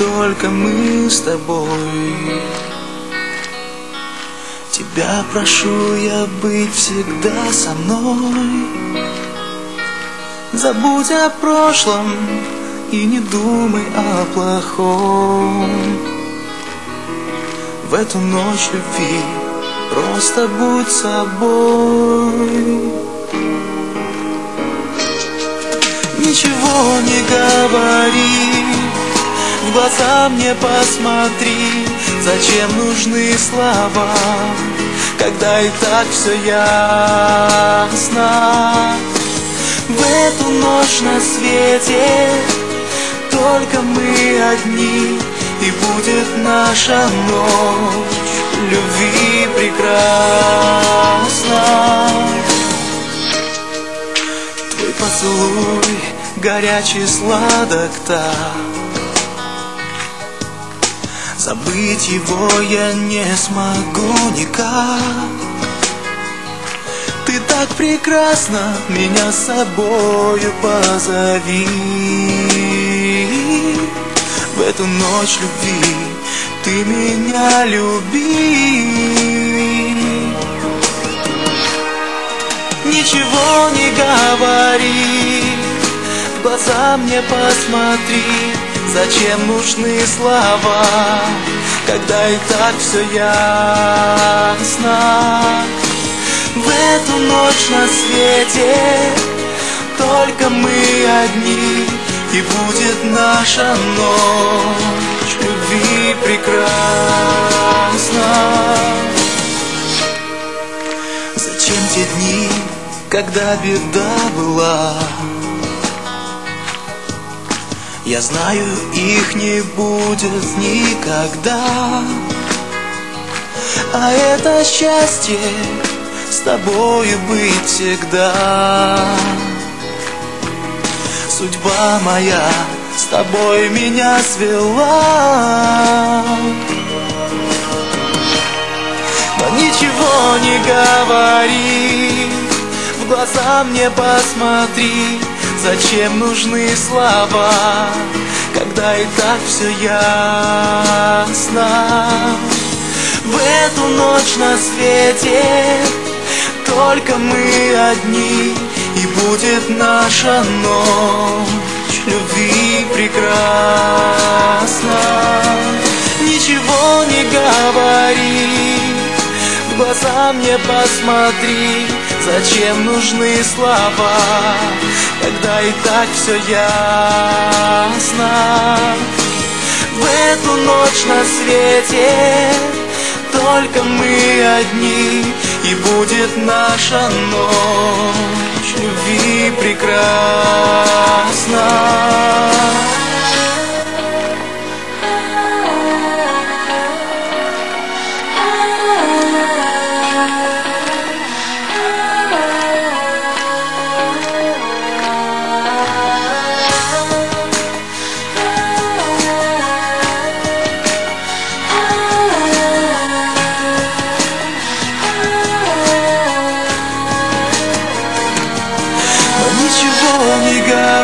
только мы с тобой. Тебя прошу я быть всегда со мной. Забудь о прошлом и не думай о плохом. В эту ночь любви просто будь собой. Ничего не говори, в глаза мне посмотри. Зачем нужны слова, когда и так все ясно? В эту ночь на свете только мы одни, и будет наша ночь любви прекрасна. Твой поцелуй горячий, сладок так, забыть его я не смогу никак. Ты так прекрасна, меня с собою позови. В эту ночь любви ты меня люби. Ничего не говори, в глаза мне посмотри. Зачем нужны слова, когда и так все ясно? В эту ночь на свете только мы одни, и будет наша ночь любви прекрасна. Зачем те дни, когда беда была? Я знаю, их не будет никогда. А это счастье с тобою быть всегда. Судьба моя с тобой меня свела. Но ничего не говори, в глаза мне посмотри. Зачем нужны слова, когда и так все ясно? В эту ночь на свете только мы одни, и будет наша ночь любви прекрасна. Ничего не говори, в глаза мне посмотри. Зачем нужны слова, когда и так все ясно? В эту ночь на свете только мы одни, и будет наша ночь любви прекрасна. Ничего не говори,